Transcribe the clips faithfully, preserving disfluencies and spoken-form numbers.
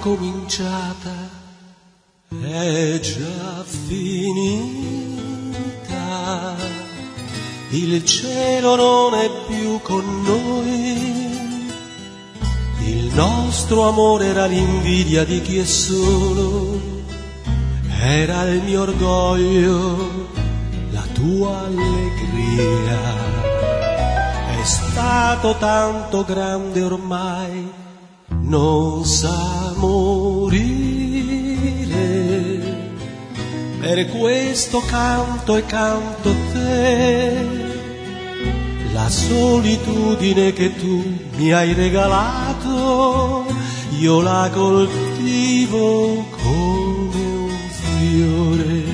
cominciata è già finita, il cielo non è più con noi, il nostro amore era l'invidia di chi è solo, era il mio orgoglio, la tua allegria. È stato tanto grande ormai, non sa morire, per questo canto e canto te, la solitudine che tu mi hai regalato, io la coltivo come un fiore.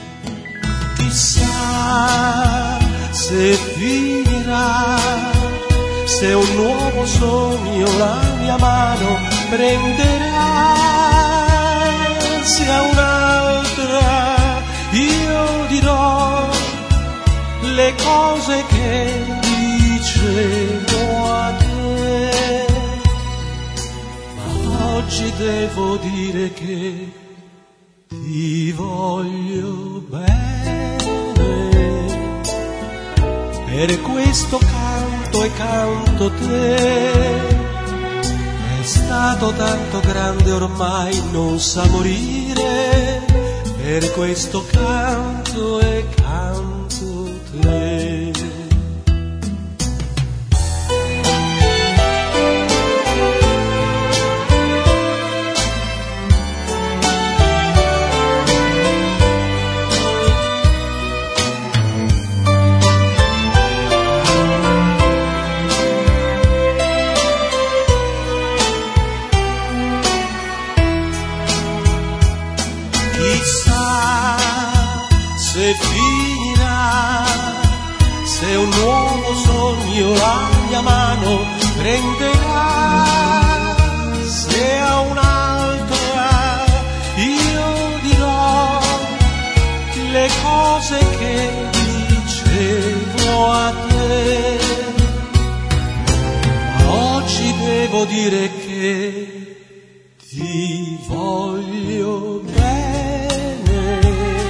Chissà se finirà, se un nuovo sogno la mia mano prenderà, se a un'altra io dirò le cose che dicevo a te, ma oggi devo dire che ti voglio bene, per questo canto e canto te, è stato tanto grande ormai non sa morire, per questo canto e canto te. Chissà se finirà, se un nuovo sogno la mia mano prenderà, se a un'altra io dirò le cose che dicevo a te, ma oggi devo dire che ti voglio bene,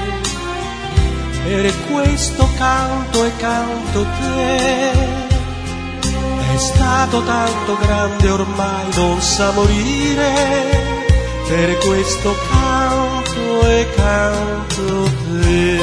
per questo canto e canto te, è stato tanto grande ormai non sa morire, per questo canto e canto te.